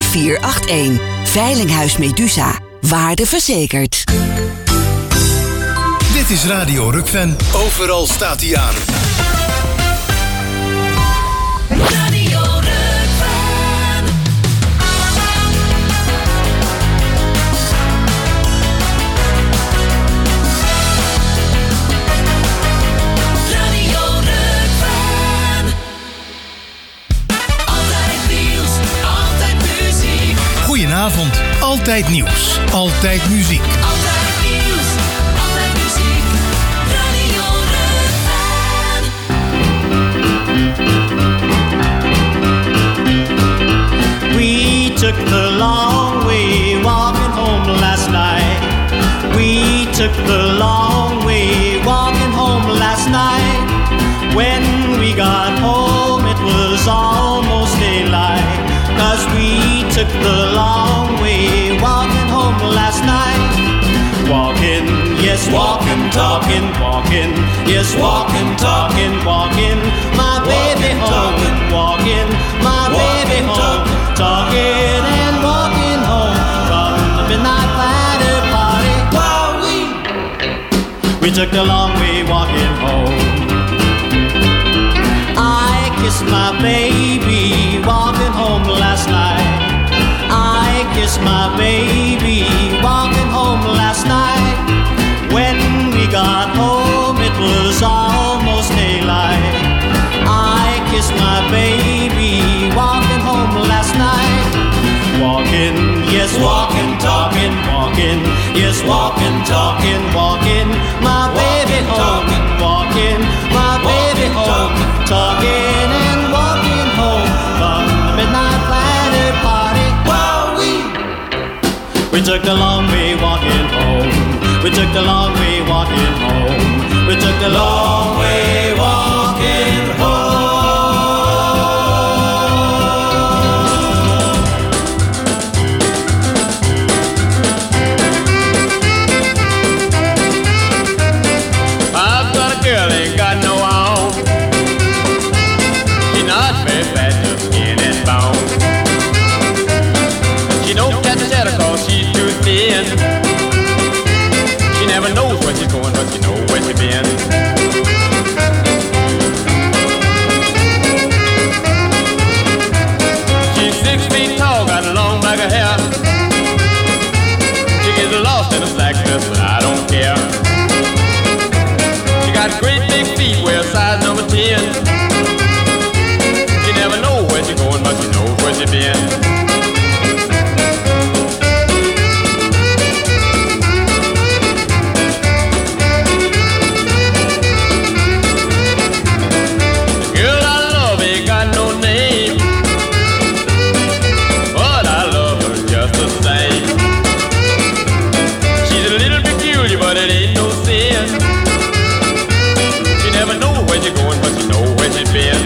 3481. Veilinghuis Medusa. Waarde verzekerd. Dit is Radio Rukven. Overal staat hij aan. Radio Rukven. Radio Rukven. Altijd nieuws, altijd muziek. Goedenavond. Altijd nieuws. Altijd muziek. Altijd nieuws, altijd muziek. Radio Rukven. We took the long way walking home last night. We took the long way walking home last night. When we got home it was almost daylight. 'Cause we took the long way walking home last night. Walking, yes, walking, talking, walking, yes, walking, talking, walking, my baby home, walking, my baby home, talking and walking home from the midnight planet party. Wow, we took the long way walking home. I kissed my baby walking home last night. I kissed my baby walking home last night. When we got home it was almost daylight. I kissed my baby walking home last night. Walking, yes, walking, talking, walking, yes, walking, talking, walking, my baby home, walking, my baby home, talking and walking home from the midnight planet party. Wow, we took the long way walking home. We took the long way walking home. We took the long way walking home. I've got a girl ain't got no home. She's not very fat, just skin and bone. She don't catch a shadow 'cause she's too thin. She never knows where she's going, but she knows where she's been. She's 6 feet tall, got a long black hair. She gets lost in a slack dress, but I don't care. She got great big feet, wear size number 10. She never knows where she's going, but she knows where she's been. But it ain't no sin. She never know where you're going, but she know where she's been.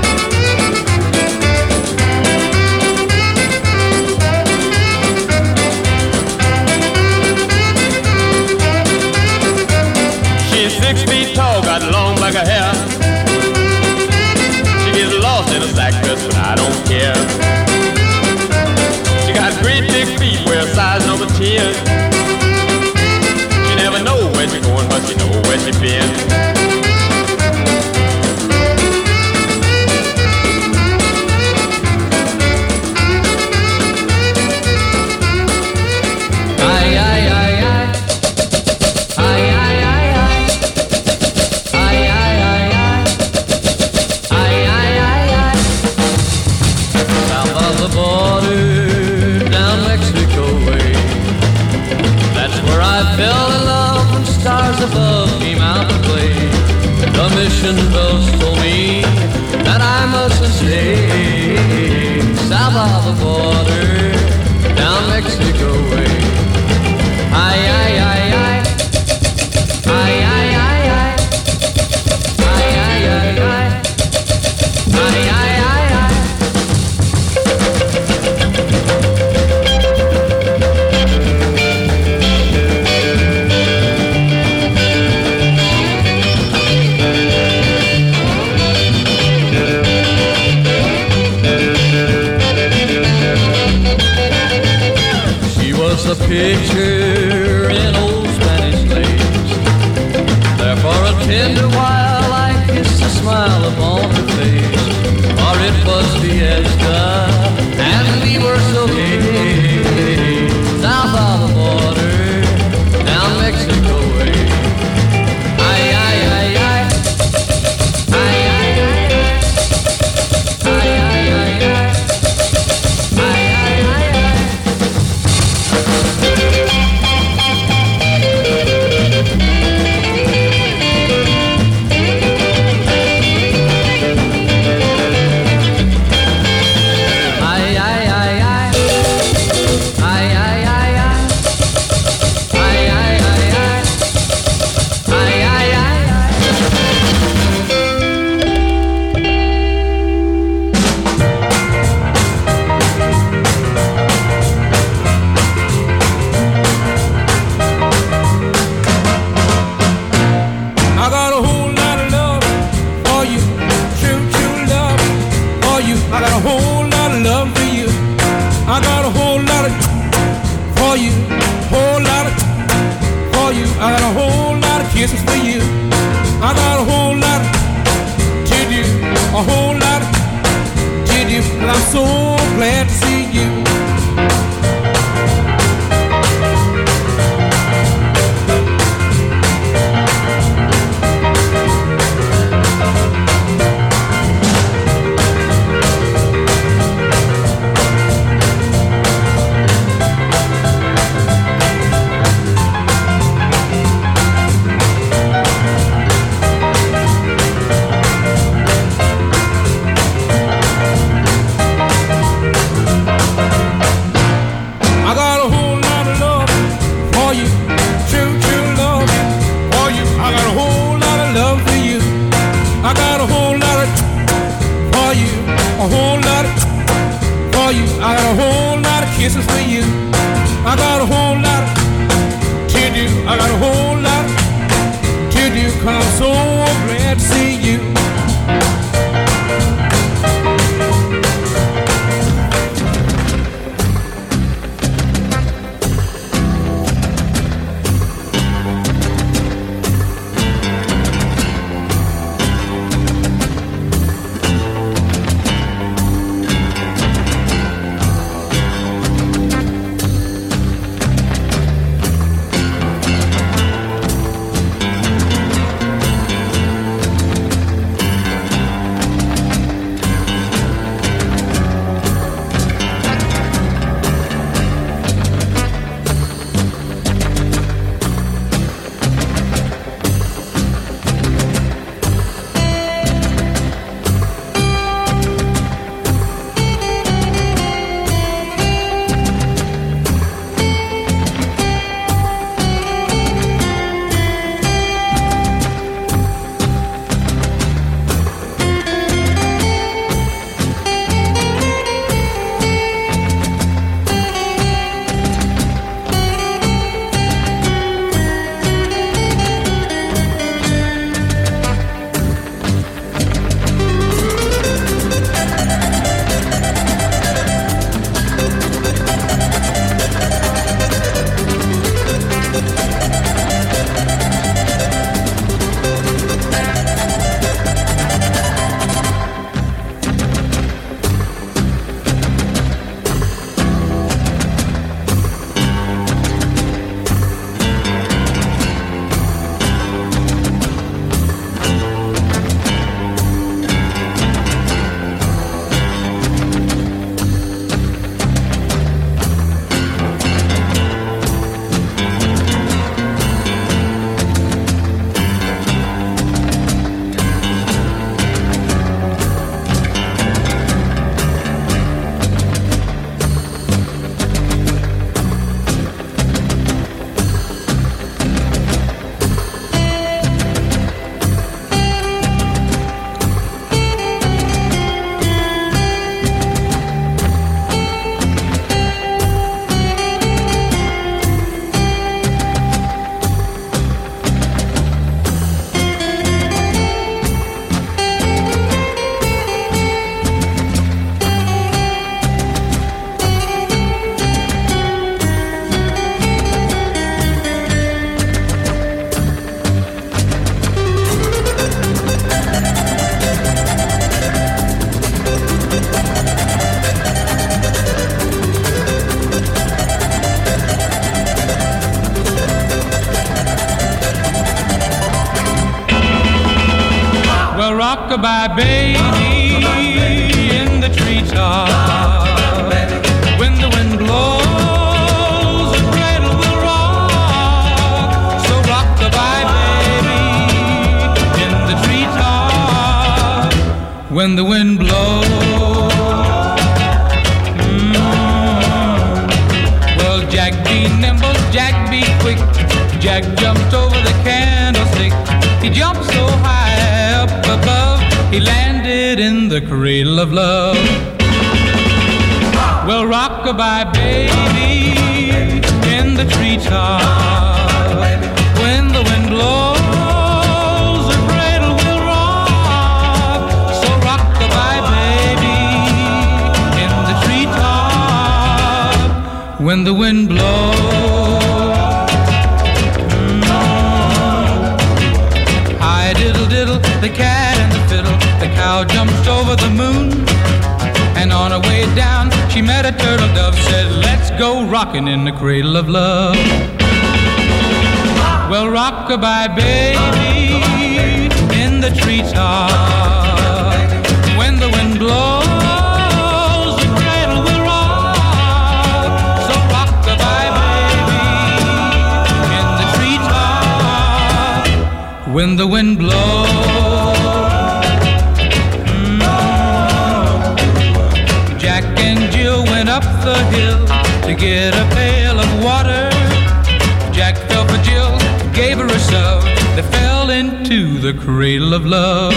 She's 6 feet tall, got long black hair. She gets lost in a sack dress, but I don't care. She got great big feet, wear size number 10. Never know where she's going, but she know where she's been. Ay, ay, ay, ay. Ay, ay, ay, ay. Ay, ay, ay, ay. Ay, ay, ay, ay. South of the border, down Mexico way. That's where I fell in love when stars above came out to play. The mission bells told me that I mustn't stay south of the border, down Mexico way. Ay, ay, ay, ay. Ay, ay, ay, ay. Ay, ay, ay, ay. Ay, ay, ay, ay. a picture in old Spanish lace. There for a tender while I kissed a smile upon her face. For it was fiesta, and we were so gay. South of the border, down Mexico way. Ay, ay, ay, ay. Ay, ay, ay, ay. Ay, ay, ay, ay. Ay, ay, ay, ay. I got a whole lot of love for you, true, true love for you. I got a whole lot of love for you. I got a whole lot of for you, whole lot of for you. I got a whole lot of kisses for you. I got a whole lot to do, a whole lot to do. And I'm so glad to see you. I got a whole lot of love for you, true, true love for you. I got a whole lot of love for you. I got a whole lot of for you, a whole lot for you. I got a whole lot of kisses for you. I got a whole lot to do. I got a whole lot to do. 'Cause I'm so glad to see you. rock-a-bye baby in the treetop. When the wind blows, the cradle will rock. So rock-a-bye baby in the treetop. When the wind blows. Well, Jack be nimble, Jack be quick. Jack jumped over the candlestick. He jumped so high up above, he landed in the cradle of love. Well, rock-a-bye baby in the treetop. When the wind blows, the cradle will rock. So rock-a-bye baby in the treetop. When the wind blows. The cat and the fiddle, the cow jumped over the moon. And on her way down, she met a turtle dove, said, let's go rockin' in the cradle of love. Well, rock-a-bye baby in the treetop. When the wind blows, the cradle will rock. So rock-a-bye baby in the treetop. When the wind blows. Up the hill to get a pail of water. Jack fell for Jill, gave her a shove. They fell into the cradle of love.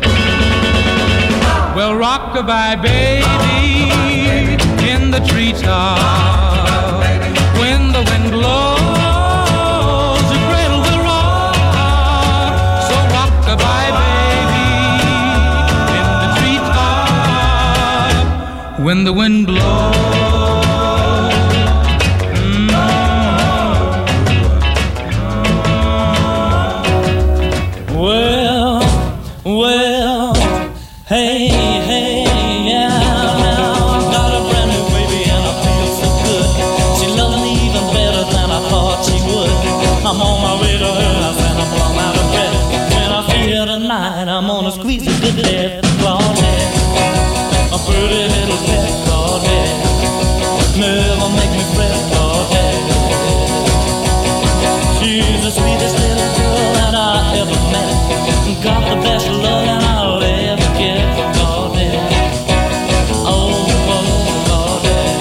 Well, rock-a-bye baby in the treetop. When the wind blows, the cradle will rock. So rock-a-bye baby in the treetop. When the wind blows. I'm on my way to her house and I'm plumb out of breath. When I see her tonight, I'm gonna squeeze her to death. Claudette, a pretty little pet, Claudette, never make me fret, Claudette. She's the sweetest little girl that I ever met. Got the best love that I'll ever get from Claudette. Oh, Claudette.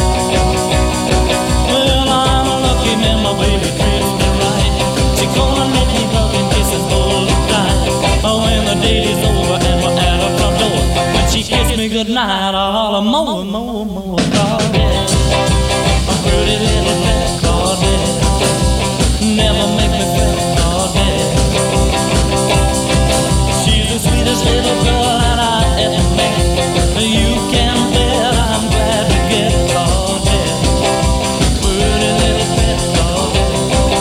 Well, I'm a lucky man, my baby treats me right. She's gonna let me hug and kisses all the time. Oh, when the date is over and we're at her front door, when she kissed me goodnight, I'll holler more, more, more, Claudette. A pretty little pet, Claudette, never make me fret, Claudette. She's the sweetest little girl that I ever met. You can bet I'm glad to get Claudette. Pretty little pet, Claudette.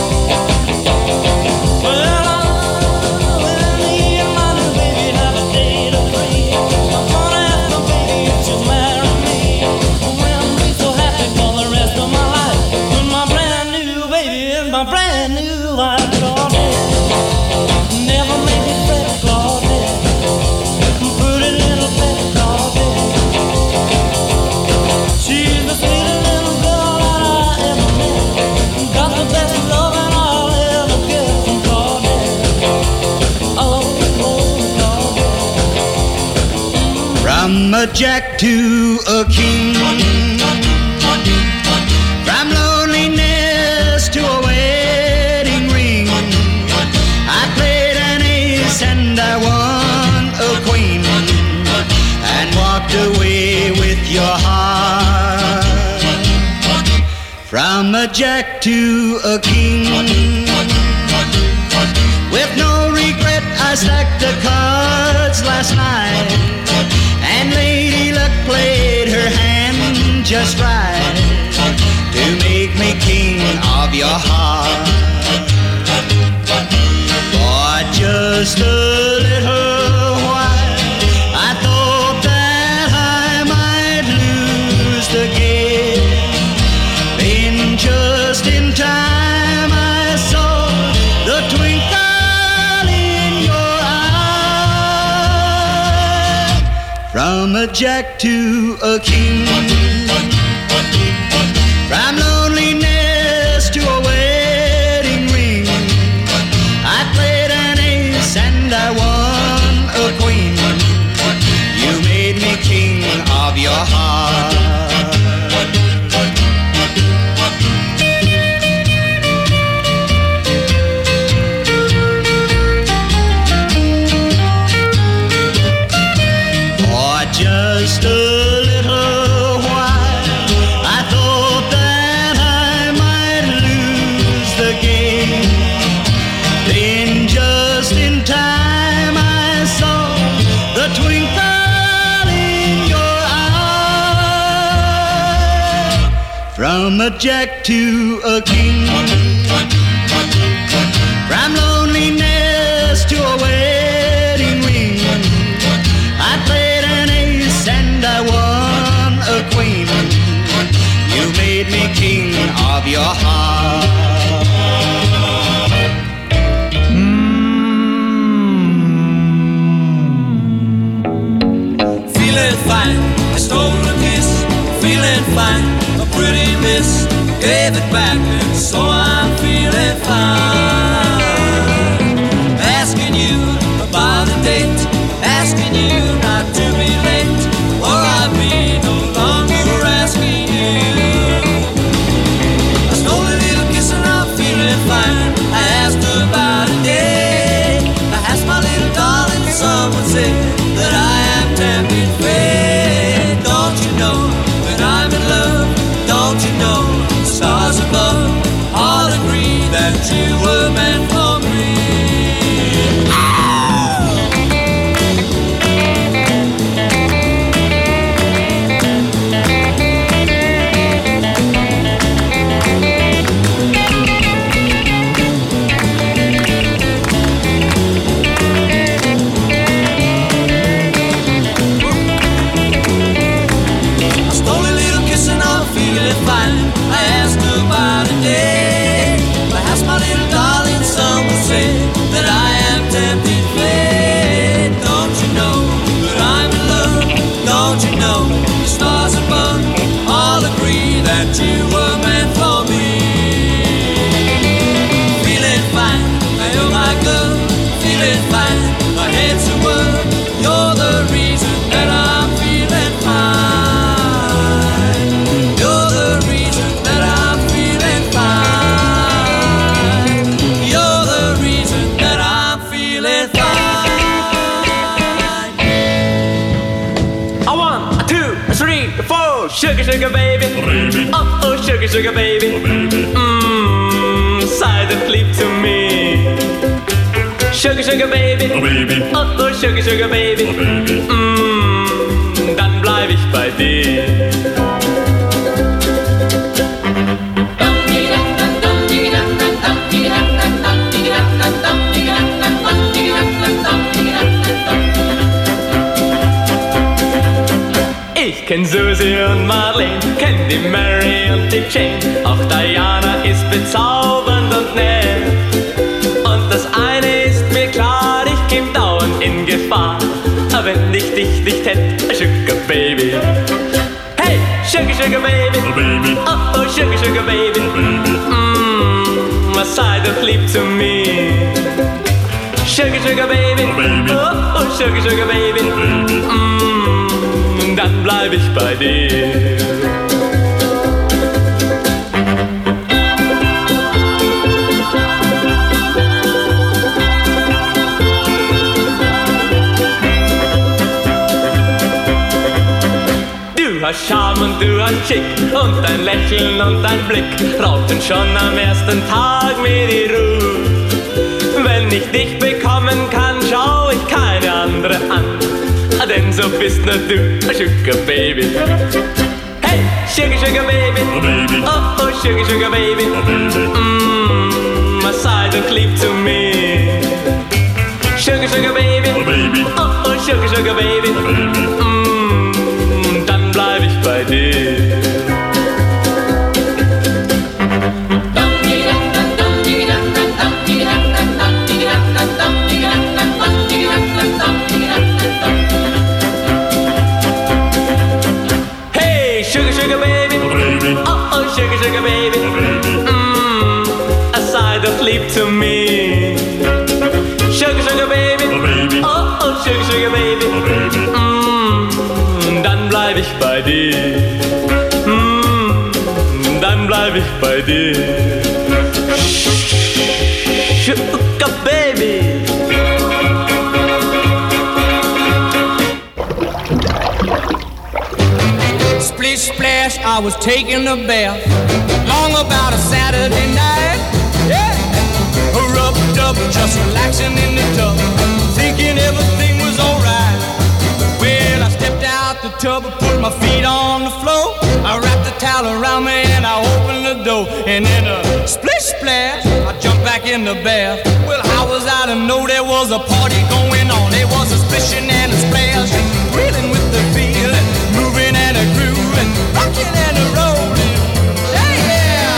Well, me and my new baby have a date of three. I'm gonna ask my baby if she'll marry me. Well, I'm so happy for the rest of my life. When my brand new baby is my brand new wife, Claudette. Never make me fret, Claudette. Pretty little pet, Claudette. She's the sweetest little girl that I ever met. Got the best love that I'll ever get from Claudette. Oh, Claudette. From a jack to a king, from loneliness to a wedding ring. I played an ace and I won a queen, and walked away with your heart. From a jack to a king, with no regret I stacked the cards last night, and Lady Luck played her hand just right to make me king of your heart. For just a little while I thought that I might lose the game. Then just in time I saw the twinkle in your eyes. a jack to a king, from loneliness to a wedding ring. I played an ace and I won a queen. You made me king of your heart. Just a little while, I thought that I might lose the game. Then just in time I saw the twinkle in your eye. From a jack to a king, from loneliness to a wedding ring. I played an ace and I won a queen. You made me king of your heart. Feeling fine, I stole a kiss. Feeling fine, a pretty miss. Gave it back and so I'm feeling fine. Asking you about a date, asking you not to be late, or I'll be no longer asking you. I stole a little kiss and I'm feeling fine. I asked her about a day. I asked my little darling, someone said that I am tempted fate. Don't you know when I'm in love? Don't you know the stars above all agree that you were meant for me? Fine. I asked her about a day. I asked my little darling, someone said that I am tempted fate. Don't you know that I'm in love? Don't you know the stars above all agree that you were meant for me? Feeling fine, you're my girl. Feeling fine, my head's a whirl. You're the reason that I'm feeling fine. Sugar, sugar baby, oh, oh, sugar, sugar baby, silent leap to me. Sugar, sugar baby, oh, oh, sugar, sugar baby, dann bleib ich bei dir. Ich kenn Susi und Marlene, kenn die Mary und die Jane. Auch Diana ist bezaubernd und nett. Und das eine ist mir klar, ich geb dauernd in Gefahr. Aber wenn ich dich nicht hätt, Sugar Baby. Hey, Sugar, Sugar Baby, oh, oh, Sugar, Sugar Baby, sei doch lieb zu mir. Sugar, Sugar Baby, oh, oh, Sugar, Sugar Baby, dann bleib ich bei dir. Du hast Charme und du hast Schick und dein Lächeln und dein Blick raubten schon am ersten Tag mir die Ruhe. Wenn ich dich bekommen kann, schau ich keine andere an, denn so bist nur du, Sugar Baby. Hey, Sugar, Sugar Baby, oh, oh, Sugar, Sugar Baby, sei doch lieb zu mir. Sugar, Sugar Baby, oh, oh, Sugar, Sugar Baby, dann bleib ich bei dir. sugar baby. A side of sleep to me. Sugar, sugar baby. Oh, oh, sugar, sugar baby. Dann bleib ich bei dir. Dann bleib ich bei dir. Sugar baby. Splish splash, I was taking a bath long about a Saturday night. Yeah, rubbed up, just relaxing in the tub, thinking everything was alright. Well, I stepped out the tub and put my feet on the floor. I wrapped the towel around me and I opened the door. And in a splish splash, I jumped back in the bath. Well, how was I to know there was a party going on? There was a splishing and a splashing, reeling with the feeling, moving and a grooving, rocking and a rolling. Yeah, yeah.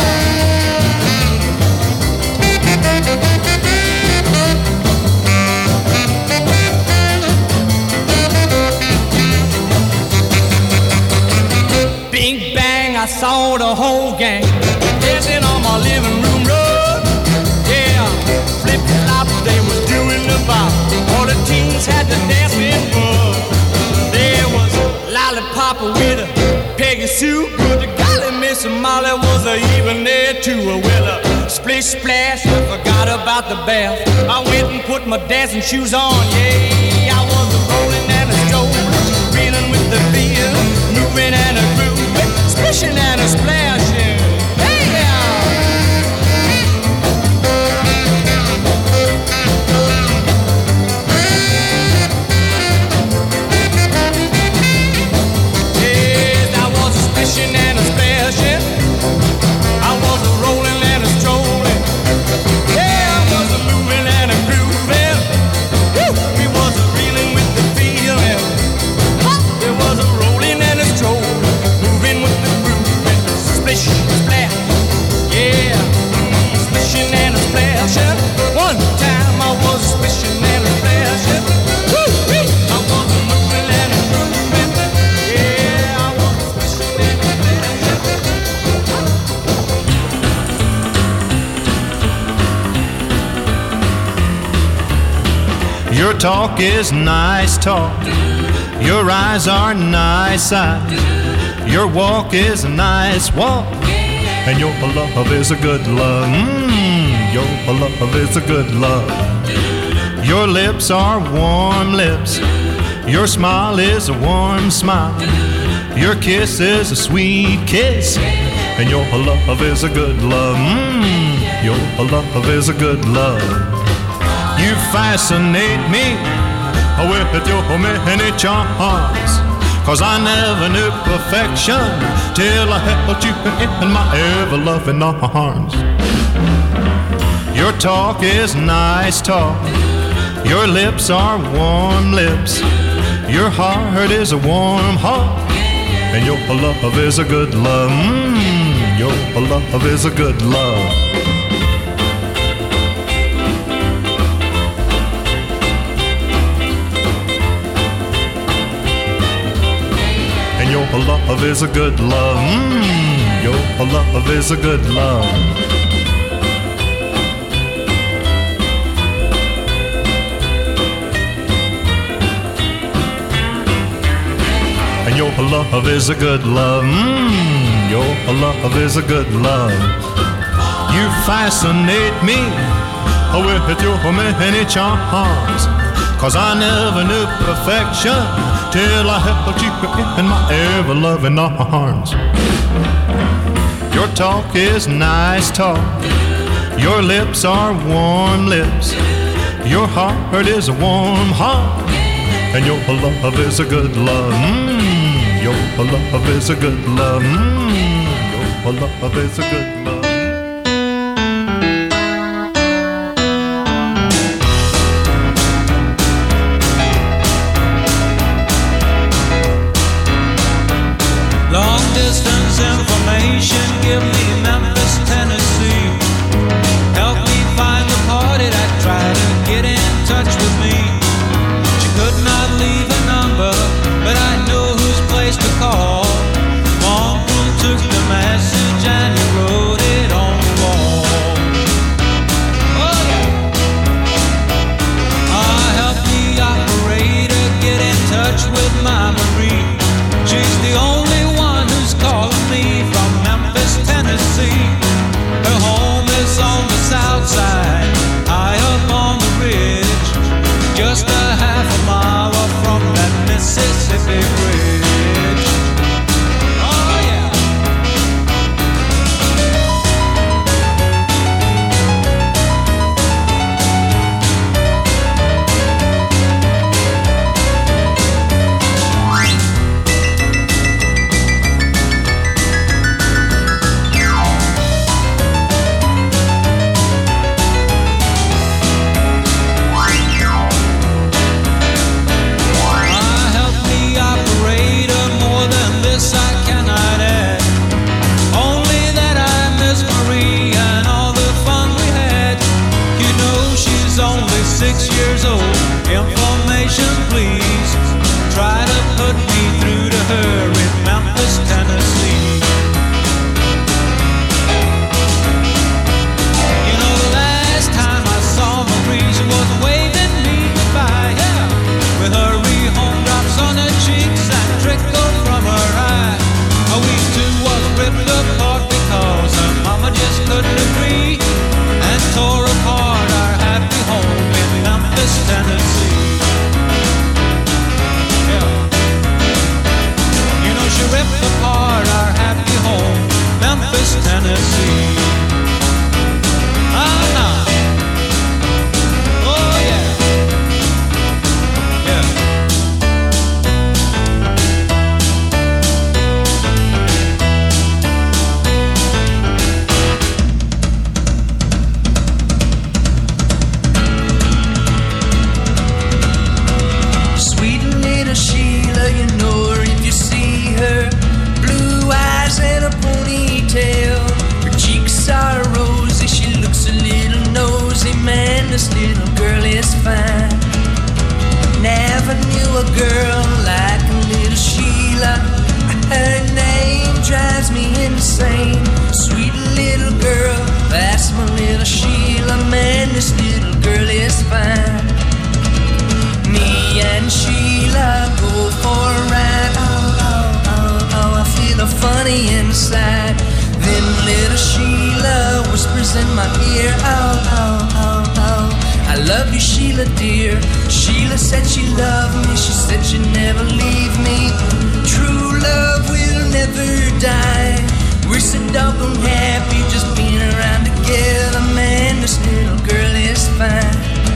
Bing bang, I saw the whole gang dancing on my living room rug. Yeah, flip flop, they was doing the bop. All the teens had the dancing bug. There was Lollipop with a Peggy Sue, but the golly Miss Molly was even there too. Well, splish splash, I forgot about the bath. I went and put my dancing shoes on. Yeah, I was a rolling and a strolling, reeling with the feel, moving and a grooving, splishing and a splashing. Hey, yes, I was a splishing and a splashing. I was a rolling and a strolling. Yeah, I was a moving and a grooving. Woo! We was a reeling with the feeling. There was a rolling and a strolling, moving with the grooving. Splish, splash, yeah, splishing and a splashing. One time I was splishing and a splashing. Woo-wee! I was a moving and a grooving. Yeah, I was splishing and a splashing. Your talk is nice talk. Your eyes are nice eyes. Your walk is a nice walk. And your love is a good love. Your love is a good love. Your lips are warm lips. Your smile is a warm smile. Your kiss is a sweet kiss. And your love is a good love. Your love is a good love. You fascinate me with your many charms. 'Cause I never knew perfection till I held you in my ever-loving arms. Your talk is nice talk. Your lips are warm lips. Your heart is a warm heart. And your love is a good love. Your love is a good love. Your love is a good love. Your love is a good love. And your love is a good love. Your love is a good love. You fascinate me with your many charms. 'Cause I never knew perfection till I held you in my ever-loving arms. Your talk is nice talk. Your lips are warm lips. Your heart is a warm heart. And your love is a good love. Your love is a good love. Your love is a good love. Information, give me Memphis, Tennessee. Help me find the party that tried to get in touch with me. She could not leave a number, but I know whose place to call. My uncle took the message and he wrote Tennessee. Ah, no. Oh, yeah. Yeah. Sweet little Sheila, you know her if you see her. Blue eyes and a ponytail. Her cheeks are rosy, she looks a little nosy. Man, this little girl is fine. Never knew a girl like a little Sheila. Her name drives me insane. Sweet little girl, that's my little Sheila. Man, this little girl is fine. Me and Sheila go for a ride. Oh, oh, oh, oh, I feel a funny inside. Then little Sheila whispers in my ear. Oh, oh, oh, oh, I love you, Sheila, dear. Sheila said she loved me. She said she'd never leave me. True love will never die. We're so doggone happy just being around together. Man, this little girl is fine.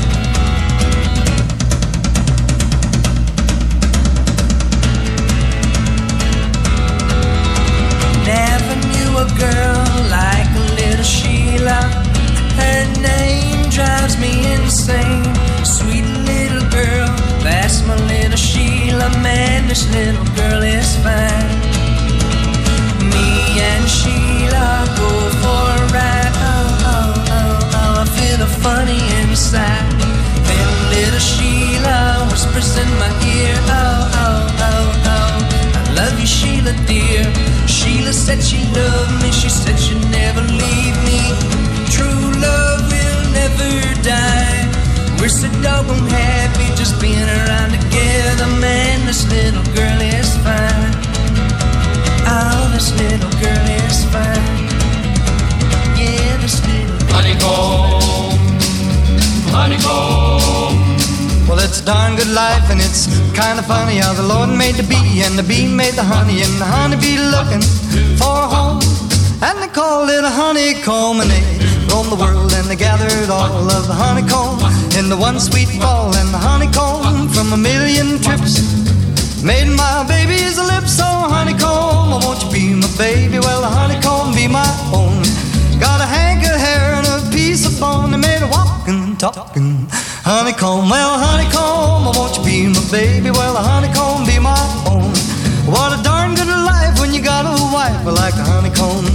Never knew a girl like a little Sheila. Her name drives me insane. Sweet little girl, that's my little Sheila. Man, this little girl is fine. Me and Sheila go for a ride. Oh, oh, oh, oh, I feel a funny inside. Then little Sheila whispers in my ear. Oh, oh, oh, oh, I love you, Sheila, dear. Sheila said she loved me. She said she'd never leave me. True love will never die. We're so doggone happy just being around together. Man, this little girl is fine. Oh, this little girl is fine. Yeah, this little honeycomb, honeycomb. Well, it's a darn good life, and it's kind of funny how the Lord made the bee, and the bee made the honey, and the honeybee looking for a home. And they called it a honeycomb, and they roamed the world, and they gathered all of the honeycomb into one sweet ball. And the honeycomb from a million trips made my baby's lips. So honeycomb, oh, won't you be my baby? Well, the honeycomb be my own. Got a hank of hair and a piece of bone. They made a walking and talking honeycomb. Well, honeycomb, oh, won't you be my baby? Well, the honeycomb be my own. What a darn good life when you got a wife like a honeycomb.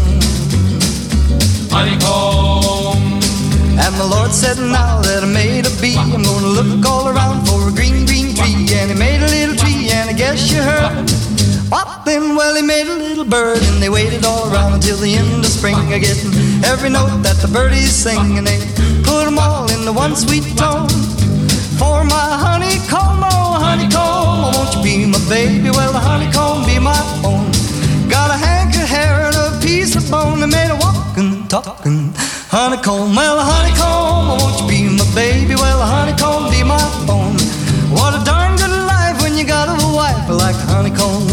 Honeycomb. And the Lord said, now that I made a bee, I'm gonna look all around for a green, green tree. And he made a little tree, and I guess you heard what then? Well, he made a little bird, and they waited all around until the end of spring, getting every note that the birdies sing, and they put them all into one sweet tone. For my honeycomb, oh honeycomb, oh, won't you be my baby? Well, the honeycomb be my own. Got a hank of hair and a piece of bone. They made a walking, talking honeycomb. Well, the honeycomb, oh, won't you be my baby? Well, the honeycomb be my own. What a darn good life when you got a wife like a honeycomb.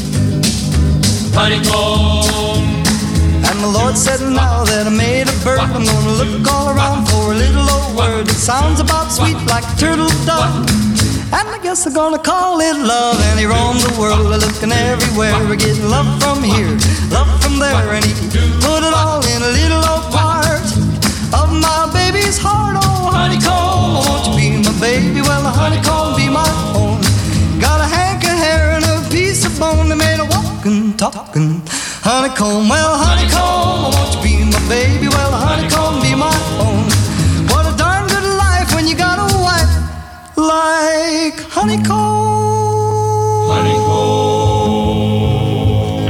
Honeycomb. And the Lord said, now that I made a bird, I'm gonna look all around for a little old word that sounds about sweet like a turtle dove. And I guess I'm gonna call it love. And he roamed the world looking everywhere, getting love from here, love from there. And he put it all in a little old part of my baby's heart. Oh, honeycomb, won't you be my baby? Well, the honeycomb be my own. Got a hank of hair and a piece of bone. They made a walking, talking honeycomb. Well, honeycomb, won't you be my baby? Well, the honeycomb be my own. What a darn good life when you got a wife like honeycomb. Honeycomb.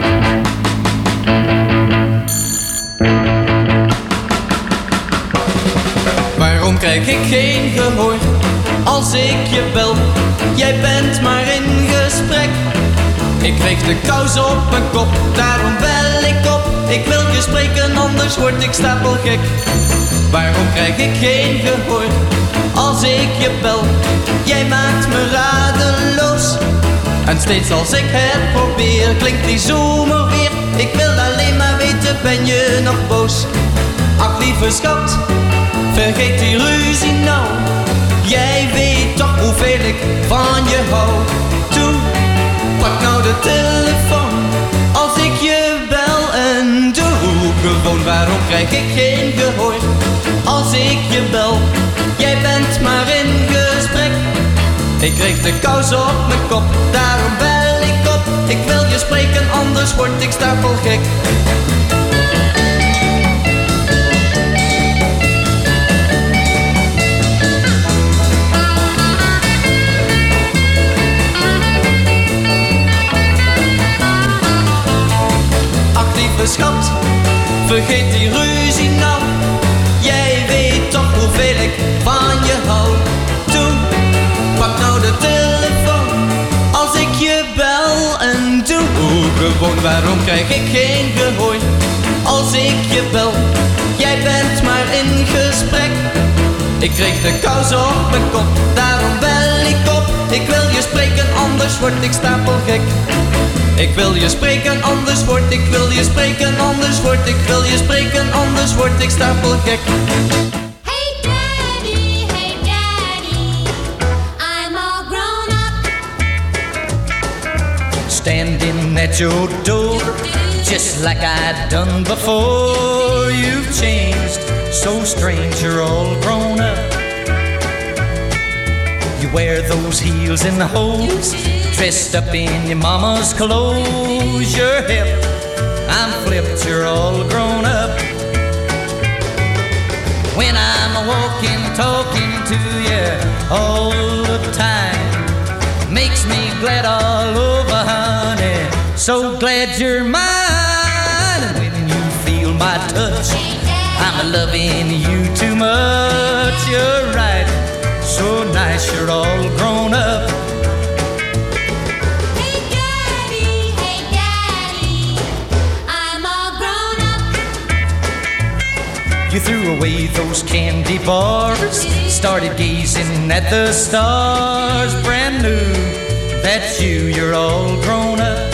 Waarom krijg ik geen gehoor als ik je bel? Jij bent maar in gesprek. Ik kreeg de kous op mijn kop, daarom bel ik op. Ik wil je spreken, anders word ik stapelgek. Waarom krijg ik geen gehoor als ik je bel? Jij maakt me radeloos. En steeds als ik het probeer, klinkt die zomer weer. Ik wil alleen maar weten ben je nog boos. Ach lieve schat, vergeet die ruzie nou. Jij weet toch hoeveel ik van je hou. Toe, pak nou de telefoon als ik je bel en doe gewoon. Waarom krijg ik geen gehoor als ik je bel? Jij bent maar in gesprek. Ik kreeg de kous op mijn kop, daarom bel ik op. Ik wil je spreken, anders word ik stapelgek. Ach lieve schat, vergeet die ruzie nou. Jij weet toch hoeveel ik van je hou. Toe, pak nou de telefoon als ik je bel en doe gewoon. Waarom krijg ik geen gehoor als ik je bel? Jij bent maar in gesprek. Ik kreeg de kous op mijn kop, daarom bel ik op. Ik wil je spreken, anders word ik stapelgek. Ik wil je spreken, anders word ik, wil je spreken, anders word ik, wil je spreken, anders word ik stapelgek. Hey daddy, I'm all grown up. Standing at your door, just like I'd done before. You've changed, so strange, you're all grown up. You wear those heels in the hose, dressed up in your mama's clothes. You're hip, I'm flipped, you're all grown up. When I'm walking, talking to you all the time, makes me glad all over, honey, so glad you're mine. And when you feel my touch, I'm loving you too much. You're right, so nice, you're all grown up. Hey daddy, I'm all grown up. You threw away those candy bars, started gazing at the stars. Brand new, that's you, you're all grown up.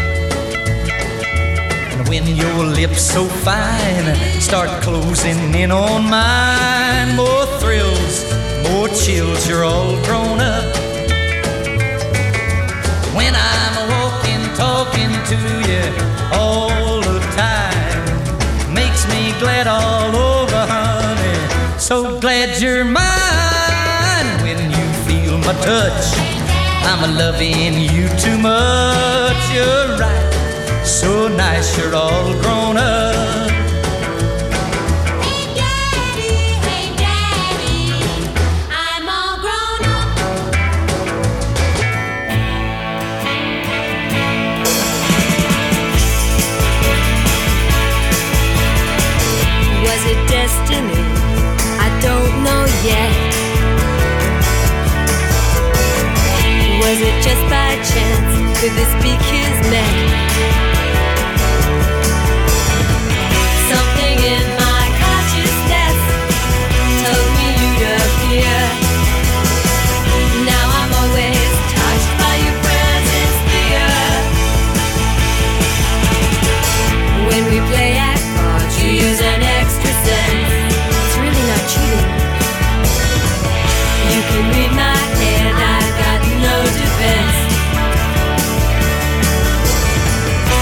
And when your lips so fine start closing in on mine, more thrills, more chills, you're all grown up. When I'm walking, talking to you all the time, makes me glad all over, honey, so glad you're mine. When you feel my touch, I'm loving you too much. You're right, so nice, you're all grown up. Hey daddy, I'm all grown up. Was it destiny? I don't know yet. Was it just by chance? Could this be kismet? Something in my consciousness told me you'd appear. Now I'm always touched by your presence here. When we play at cards, you use an extra sense. It's really not cheating. You can read my head, I've got no defense.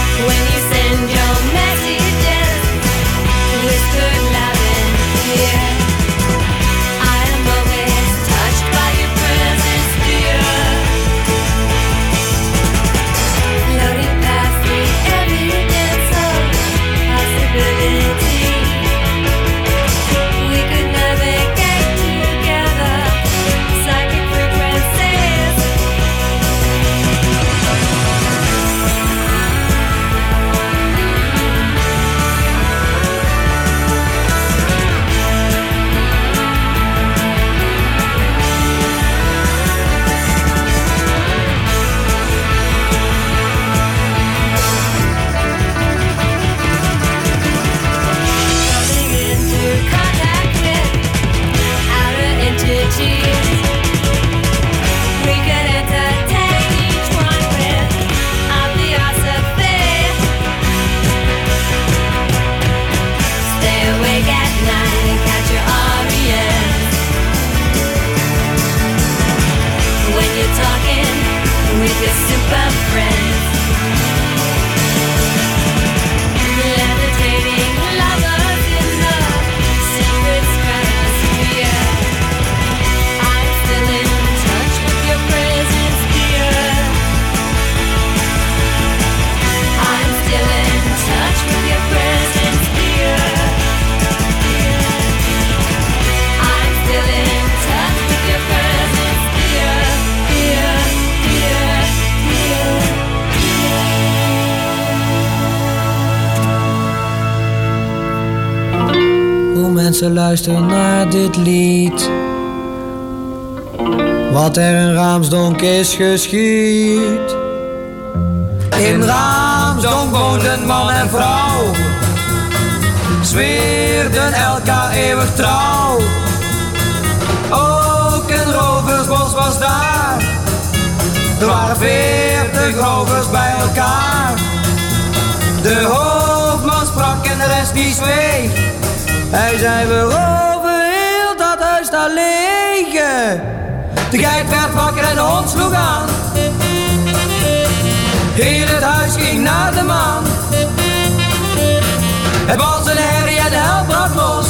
mensen, luister naar dit lied. Wat er in Raamsdonk is geschied. In Raamsdonk woonden man en vrouw, zweerden elkaar eeuwig trouw. Ook een roversbos was daar, er waren 40 rovers bij elkaar. De hoofdman sprak en de rest die zweeg. Hij zei: we roven heel dat huis daar liggen. De geit werd wakker en de hond sloeg aan. Heel het huis ging naar de maan. Het was een herrie en de hel brak los.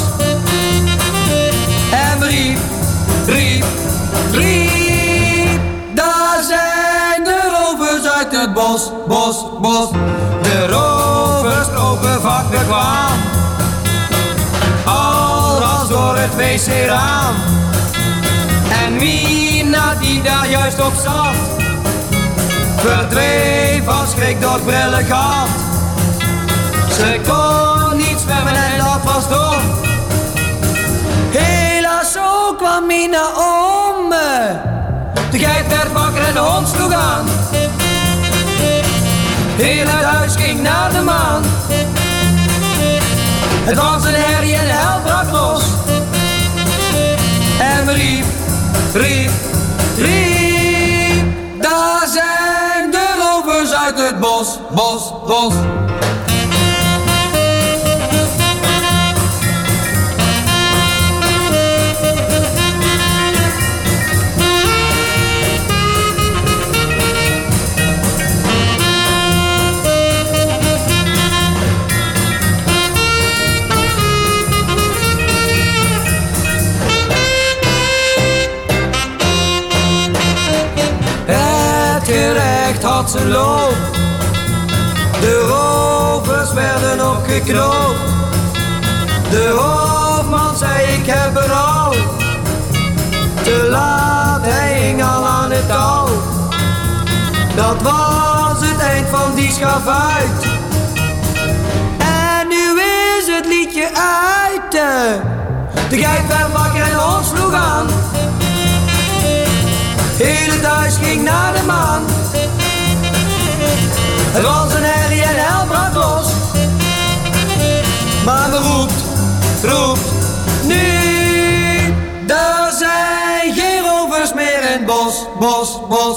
En riep, riep, riep. Daar zijn de rovers uit het bos, bos, bos. De rovers lopen vaak bekwaam, al was door het wc-raam. En Mina die daar juist op zat, verdreef van schrik door het brillengat. Ze kon niet zwemmen en dat was dom. Helaas zo kwam Mina om me. De geit werd wakker en de hond sloeg aan. Heel het huis ging naar de maan. Het was een herrie en de hel brak los. En riep, riep, riep. Daar zijn de rovers uit het bos, bos, bos. Had zijn loop. De rovers werden opgeknoopt. De hoofdman zei: ik heb berouw. Te laat, hij hing al aan het touw. Dat was het eind van die schavuit. En nu is het liedje uit. De geit werd wakker en de hond sloeg aan. Heel het huis ging naar de maan. Het was een herrie en hel brak los. Maar me roept, roept nu. Er zijn geen rovers meer in het bos, bos, bos.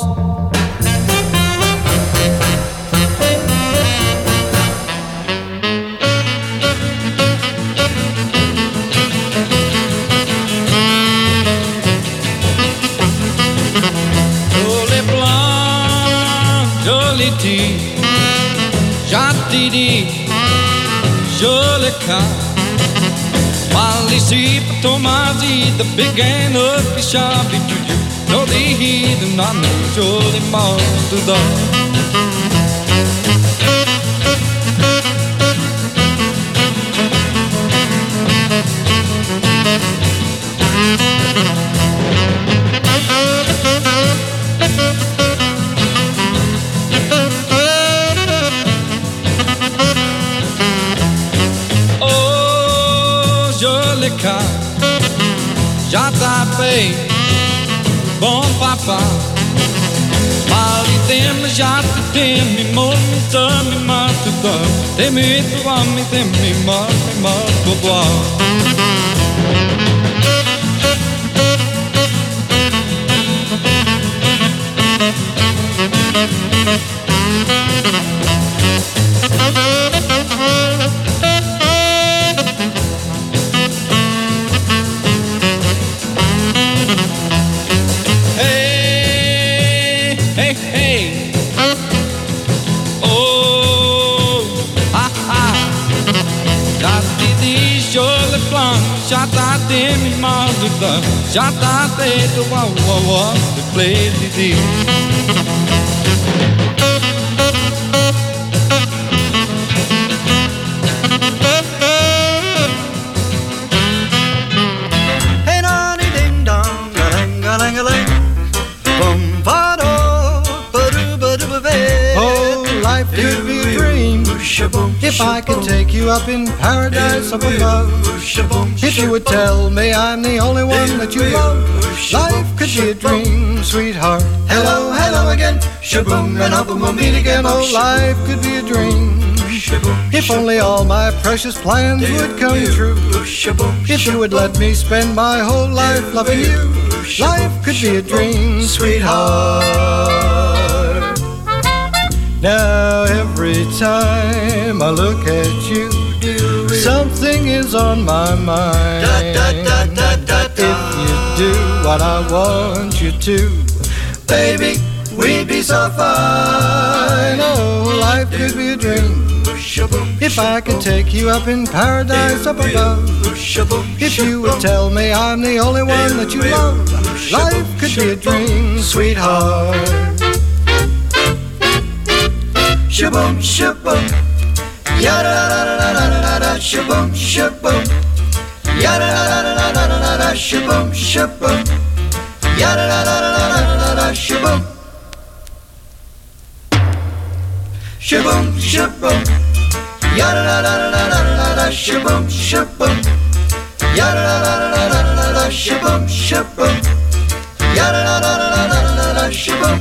Jolie blanc, jolie tea. Jatidi, jolie car. Malisi, tomati, the big and ugly shabby to you. Jolie heat and I know jolie mouth to the. Jata pay, bon papa. Mali tem, jata tem, mi mon, mi matuda. Temi tuami, temi matuda. Jata te mi maduda, jata te to wa wa wa, the play di. Hey nani ding dong, galang, bum ba do, ba do ba. Oh, life could be a dream if If I could take you up in paradise up above, if you would tell me I'm the only one that you love, life could be a dream, sweetheart. Hello, hello again, shaboom, and hope we'll meet again. Oh, life could be a dream. If only all my precious plans would come true. If you would let me spend my whole life loving you, life could be a dream, sweetheart. Now every time I look at you, something is on my mind. If you do what I want you to, baby, we'd be so fine. Oh, life could be a dream. If I could take you up in paradise up above, if you would tell me I'm the only one that you love, life could be a dream, sweetheart. Shaboom, shaboom, yada da da da da da da, shaboom, shaboom, yada da da da da da da, shaboom, shaboom, yada da da da da da da, shaboom, shaboom, shaboom. Yada da da da da da da, shaboom, shaboom. Yada da da da da da da, shaboom, shaboom. Yada da da da da da da, shaboom.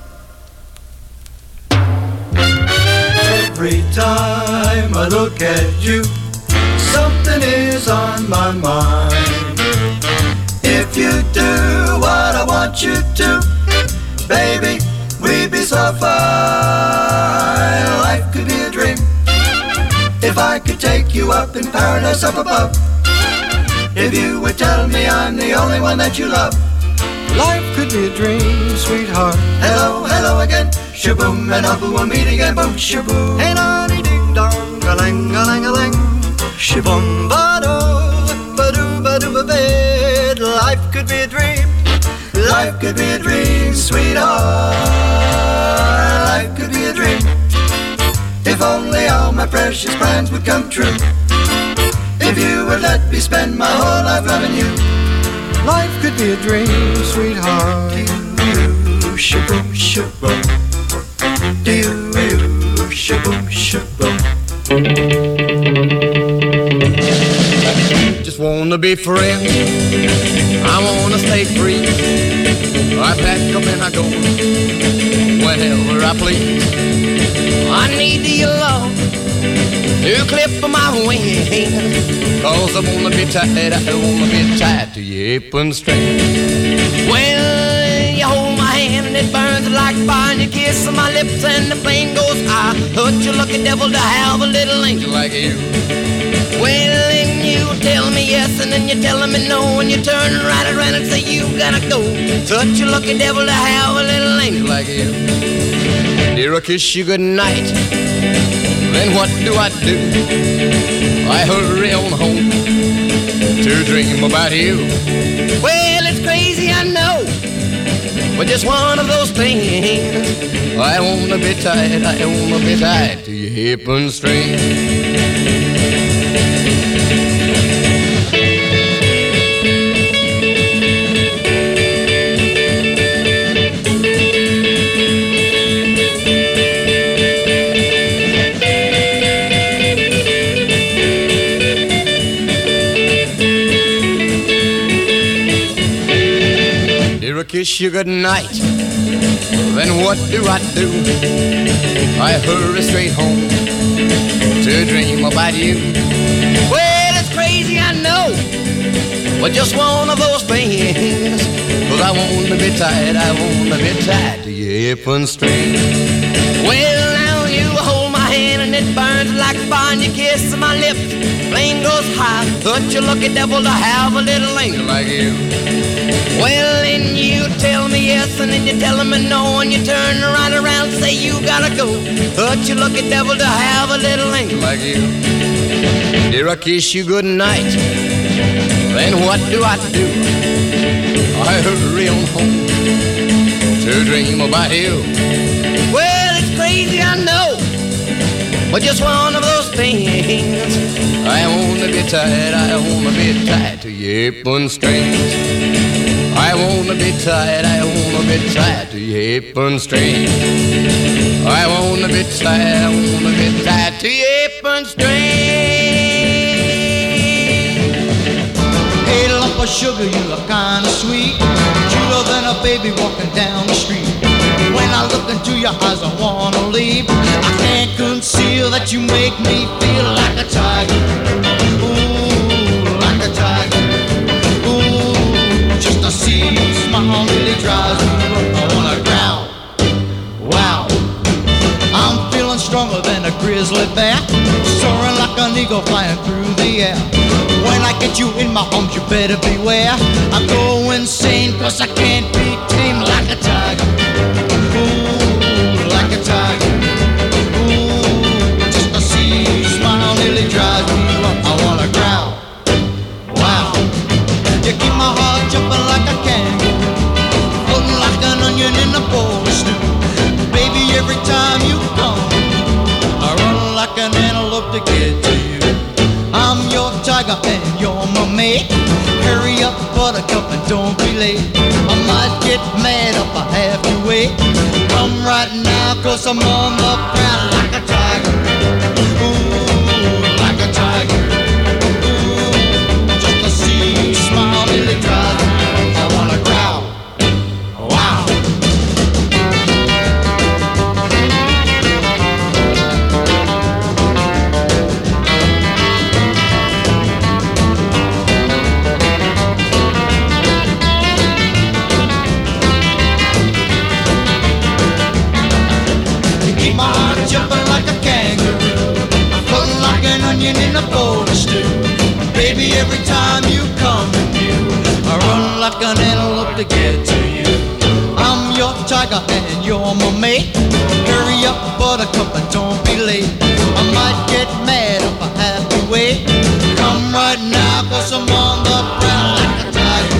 Every time I look at you, something is on my mind. If you do what I want you to, baby, we'd be so fine. Life could be a dream. If I could take you up in paradise up above, if you would tell me I'm the only one that you love, life could be a dream, sweetheart. Hello, hello again, shaboom, and hope we'll meet again, boom, shaboom. Hey, naughty ding dong, a-lang, a-lang, a-lang, shaboom, ba-do, ba-do, ba-do, ba-bed. Life could be a dream, life could be a dream, sweetheart. Life could be a dream. If only all my precious plans would come true. If you would let me spend my whole life loving you, life could be a dream, sweetheart. Do-you, shaboom, shaboom. Do-you, shaboom, shaboom. Just wanna be friends, I wanna stay free. I pack up and I go whenever I please. I need your love to clip my wings, 'cause I wanna be tied, I wanna be tied to your apron string. Well, you hold my hand and it burns like fire, and you kiss my lips and the flame goes high. Such a lucky devil to have a little angel like you. Well, and you tell me yes, and then you tell me no, and you turn right around and say you gotta go. Such a lucky devil to have a little angel like you. Dear, I kiss you goodnight, then what do? I hurry on home to dream about you. Well, it's crazy, I know, but just one of those things. I wanna be tied, I wanna be tied to your apron string. Kiss you goodnight, then what do? I hurry straight home to dream about you. Well, it's crazy, I know, but just one of those things. 'Cause I wanna be tied, I wanna be tied to your apron string. Well, now you hold my hand and it burns like fire, and you kiss my lips, flame goes high. Such a lucky devil to have a little angel like you. Well, and you tell me yes, and then you tell me no, and you turn right around and say you gotta go. Such a lucky devil to have a little angel like you. Dear, I kiss you goodnight, then what do? I hurry on home to dream about you. Well, it's crazy, I know, but just one of those things. I wanna be tied, I wanna be tied to your apron strings. I wanna be tied to your apron string. I wanna be tied to your apron string. Hey, lump of sugar, you look kinda sweet, cuter than a baby walking down the street. When I look into your eyes, I wanna leave. I can't conceal that you make me feel like a tiger. Ooh, like a tiger. Ooh, just to see you smile really drives me up. I wanna growl. Wow, I'm feeling stronger than a grizzly bear, soaring like an eagle flying through the air. When I get you in my arms, you better beware. I go insane 'cause I can't be tamed like a tiger. Ooh, like a tiger. Ooh, just to see you smile nearly drives me up. I wanna growl. Wow, you keep my heart jumping like a kangaroo, floating like an onion in a bowl of stew. Baby, every time you come, I run like an antelope to get to you. I'm your tiger and you're my mate. Hurry up, buttercup, and don't be late. I might get mad if I have to wait. Come right now, 'cause I'm on the prowl like a tiger. Ooh, like a tiger. Ooh, just to see you smile nearly drives me up. I wanna growl. Wow. My heart jumping like a kangaroo, floating like an onion in a bowl of stew. Baby, every time you come in view, I run like an antelope to get to you. I'm your tiger and you're my mate. Hurry up, buttercup, and don't be late. I might get mad if I have to wait. Come right now, 'cause I'm on the prowl like a tiger.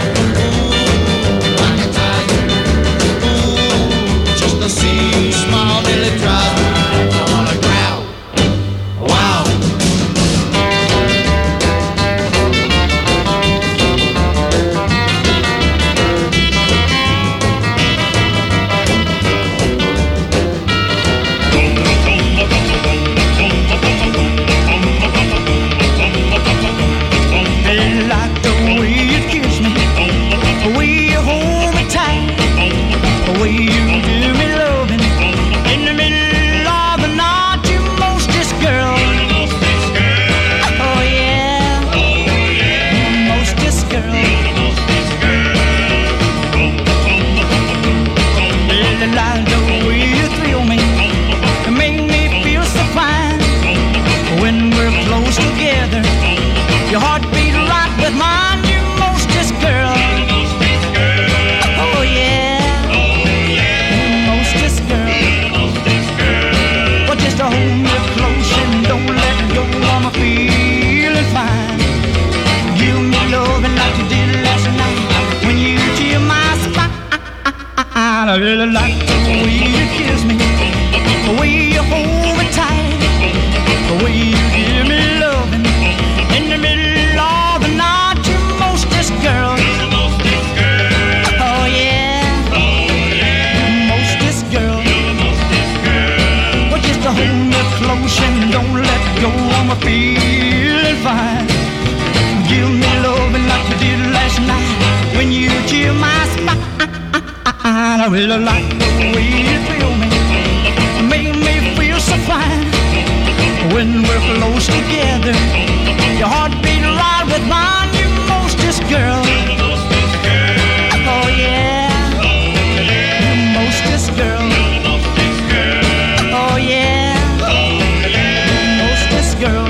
Ooh, like a tiger. Ooh, just to see you smile nearly drives me. I wanna growl. Wow. Like the way you kiss me, the way you hold me tight, the way you give me loving in the middle of the night, you mostest girl. Oh yeah, you mostest girl. Like the way you thrill me, you make me feel so fine. When we're close together, your heart beat right with mine, you mostest girl. Oh yeah, you mostest girl. Well, just to hold me close and don't let go, I'm feeling fine. Give me loving like you did last night when you chill my spine. I really like the way you kiss me, the way you hold me tight, the way you give me loving in the middle of the night, you mostest girl. Oh yeah, you mostest girl. Well, just to hold me close and don't let go, I'm feeling fine. Give me loving like you did last night when you chill my spine. I really like the way you feel me, make me feel so fine. When we're close together, your heart beat right with mine, you mostest girl. Oh yeah, you mostest girl. Oh yeah, you mostest girl.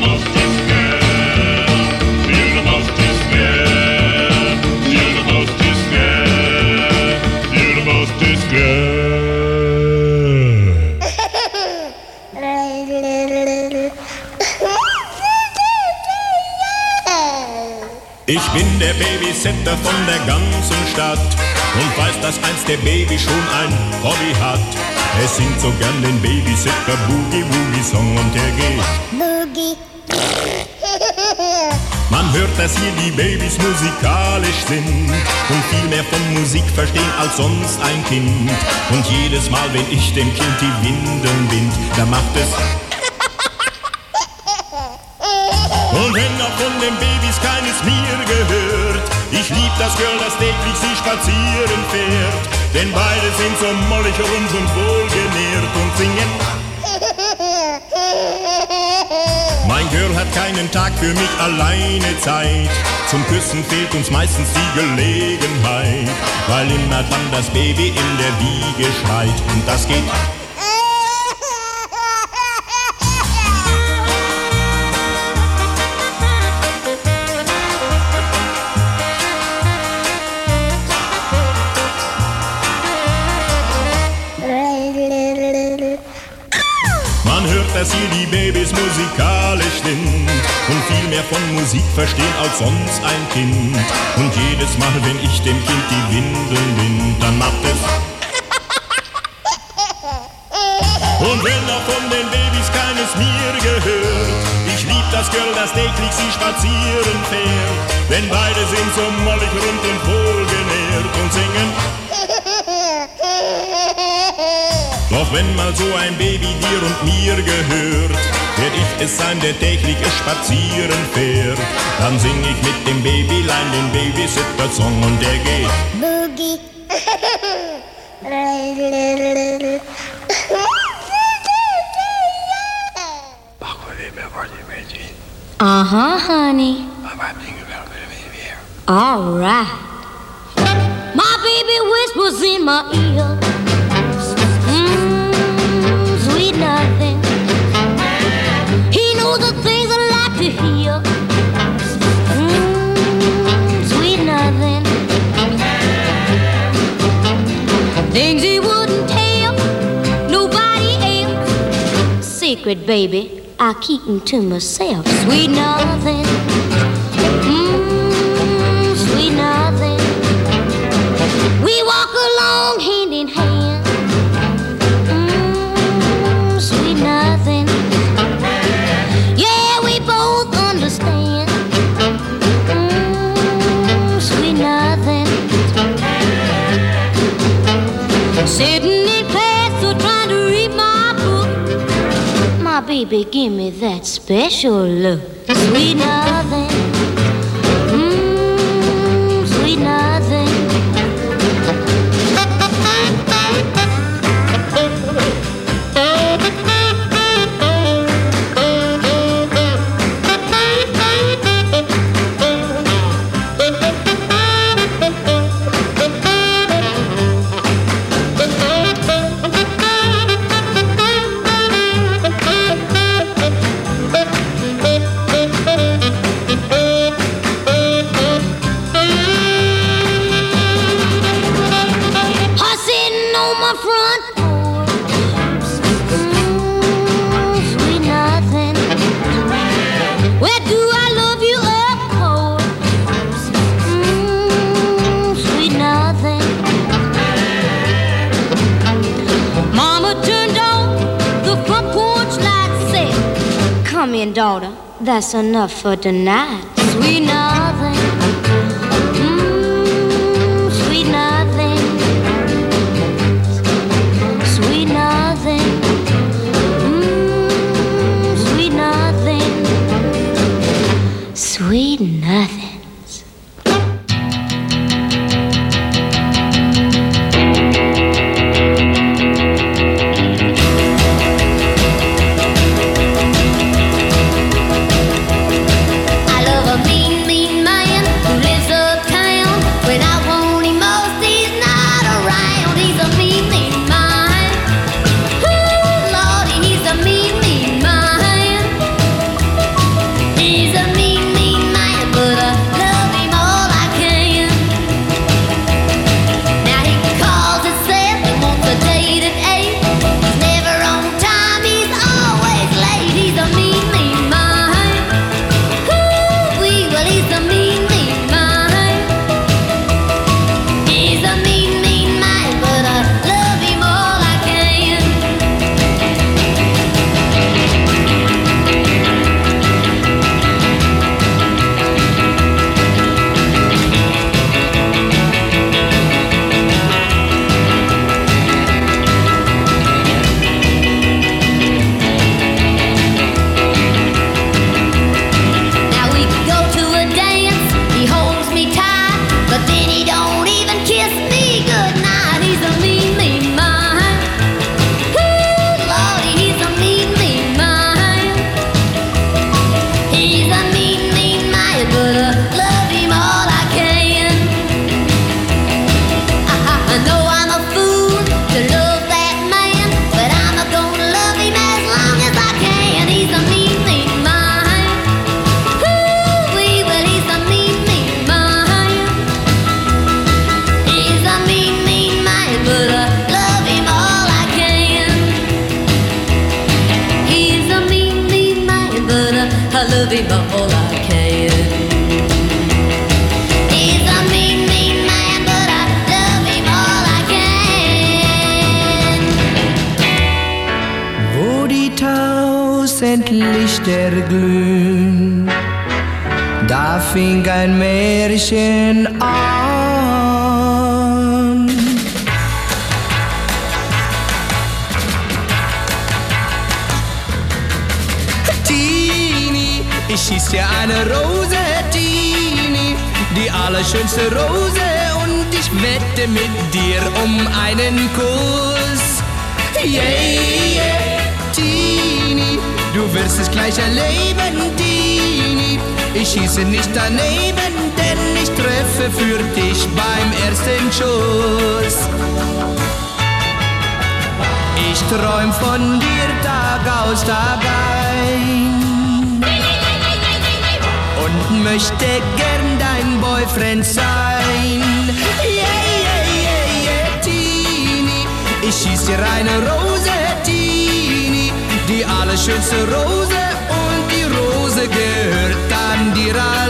Ich bin der Babysitter von der ganzen Stadt und weiß, dass einst der Baby schon ein Hobby hat. Er singt so gern den Babysitter Boogie Woogie Song und der geht. Boogie. Man hört, dass hier die Babys musikalisch sind und viel mehr von Musik verstehen als sonst ein Kind. Und jedes Mal, wenn ich dem Kind die Windeln bind, da macht es. Und wenn auch von den Babys keines mir gehört, ich lieb das Girl, das täglich sie spazieren fährt. Denn beide sind so mollig rund und wohlgenährt und singen. Mein Girl hat keinen Tag für mich alleine Zeit. Zum Küssen fehlt uns meistens die Gelegenheit, weil immer dann das Baby in der Wiege schreit. Und das geht. Dass hier die Babys musikalisch sind und viel mehr von Musik verstehen als sonst ein Kind. Und jedes Mal, wenn ich dem Kind die Windeln bind, dann macht es. Und wenn auch von den Babys keines mir gehört, ich lieb das Girl, das täglich sie spazieren fährt. Denn beide sind so mollig rund und wohlgenährt und singen. Doch wenn mal so ein Baby dir und mir gehört, werd ich es sein, der täglich es spazieren fährt. Dann sing ich mit dem Babylein den Babysitter-Song und der geht. Boogie. Honey. All right. My baby whispers in my ear. Sweet nothing. He knows the things I like to hear. Sweet nothing. Things he wouldn't tell nobody else. Secret, baby, I keep them to myself. Sweet nothing. Sweet nothing. We walk along hand in hand. Sweet nothing. Yeah, we both understand. Sweet nothing. Sitting in class or trying to read my book. My baby, give me that special look. Sweet nothing. Sweet nothing. Come in, daughter, that's enough for tonight. Sweet nothing. Sweet nothing. Sweet nothing. Sweet nothing. Sweet nothing. He's a mean, mean man, but him all I can. He's a mean, mean man, but I love him all I can. Wo die 1000 Lichter glühen, da fing ein Märchen an. Tini, ich schieß dir eine Rose, Tini, die allerschönste Rose, und ich wette mit dir um einen Kuss. Yeah, yeah, Tini, du wirst es gleich erleben, Tini. Ich schieße nicht daneben, denn ich treffe für dich beim ersten Schuss. Ich träum von dir Tag aus, Tag ein und möchte gern dein Boyfriend sein. Yeah, yeah, yeah, yeah, Tini, ich schieß dir eine Rose, Tini, die allerschönste Rose, und die Rose gehört an dir allein.